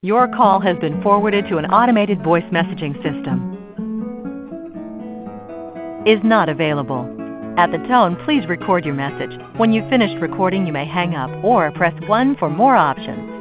Your call has been forwarded to an automated voice messaging system. Is not available. At the tone, please record your message. When you've finished recording, you may hang up or press 1 for more options.